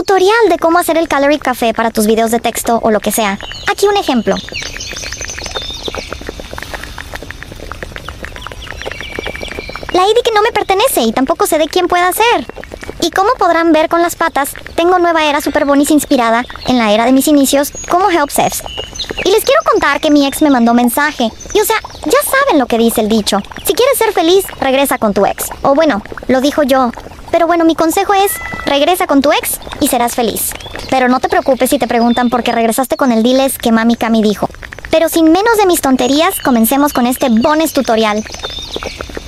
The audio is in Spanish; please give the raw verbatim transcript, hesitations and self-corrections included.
tutorial de cómo hacer el Calorie Café para tus videos de texto o lo que sea. Aquí un ejemplo. La I D que no me pertenece y tampoco sé de quién pueda ser. Y como podrán ver con las patas, tengo nueva era Super Bonis inspirada en la era de mis inicios como Help Chefs. Y les quiero contar que mi ex me mandó mensaje. Y o sea, ya saben lo que dice el dicho. Si quieres ser feliz, regresa con tu ex. O bueno, lo dijo yo. Pero bueno, mi consejo es, regresa con tu ex y serás feliz. Pero no te preocupes si te preguntan por qué regresaste con el diles que Mami Cami dijo. Pero sin menos de mis tonterías, comencemos con este bonus tutorial.